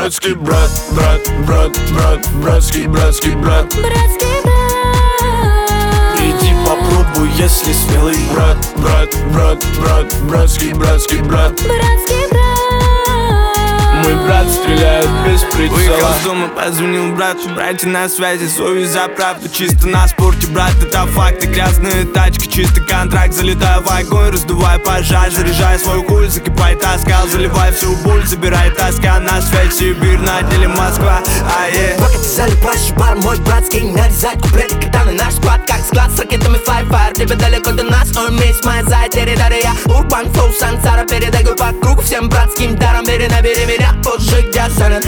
Братский брат, брат, брат, брат, братский, братский брат. Братский брат. Приди попробуй, если смелый. Брат, брат, брат, брат, братский, братский брат. Братский брат. Мой брат стреляет без прицела. Выехал с дома, позвонил брату. Братья на связи, совесть за правду. Чисто на спорте, брат, это факты. Грязные тачки, чистый контракт. Залетаю в огонь, раздуваю пожар. Заряжаю свой хуй, закипает оскал. Заливаю всю боль, забирай тоска. На связь Сибирь, на деле Москва. Пока ты заливаешь бар, мой братский. Нарезать куплеты, когда на наш склад. Как склад с ракетами fly-fire. Тебе далеко до нас, ой, месть моя за территория. Урбан флоу, сансара. Передаю по кругу всем братским даром. Набери меня позже, где занят.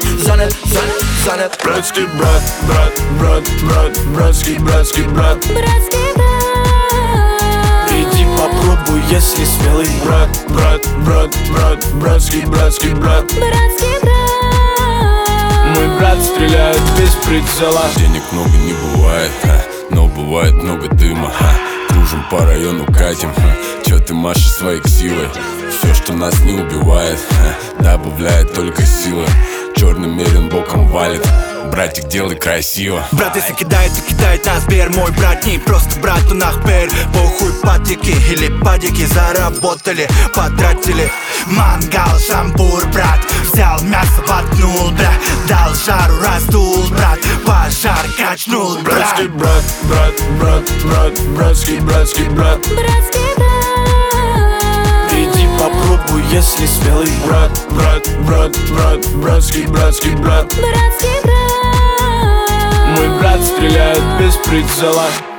Братский брат, брат, брат, брат, братский, братский брат. Братский брат. Приди попробуй, если смелый. Брат, брат, брат, брат, братский, братский брат. Братский брат. Мой брат стреляет без прицела. Денег много не бывает, но бывает много дыма. Кружим по району, катим. Чё ты машешь своей ксивой? Все, что нас не убивает, добавляет только силы. Черный мерин боком валит. Братик, делай красиво. Брат, если кидает, то кидает нас бер. Мой брат не просто брат, он ахпер. Похуй патики или падики. Заработали, потратили. Мангал, шампур, брат. Взял мясо, воткнул, брат. Дал жару, раздул, брат. Пожар качнул, брат. Братский брат, брат, брат, брат, братский, братский брат. Братский брат. Приди попробуй, если смелый. Брат, брат, брат, брат, братский, братский брат. Братский брат. Мой брат стреляет без прицела.